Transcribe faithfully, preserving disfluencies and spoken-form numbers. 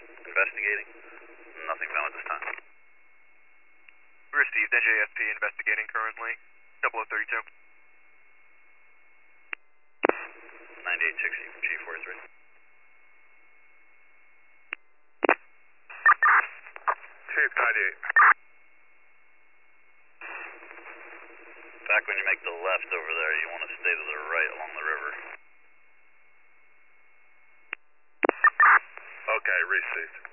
investigating. Nothing found at this time. Received. N J S P investigating currently. double oh thirty-two. ninety-eight sixty from G forty-three. Chief ninety-eight. Back when you make the left over there, you want to stay to the right along the river. Okay, received.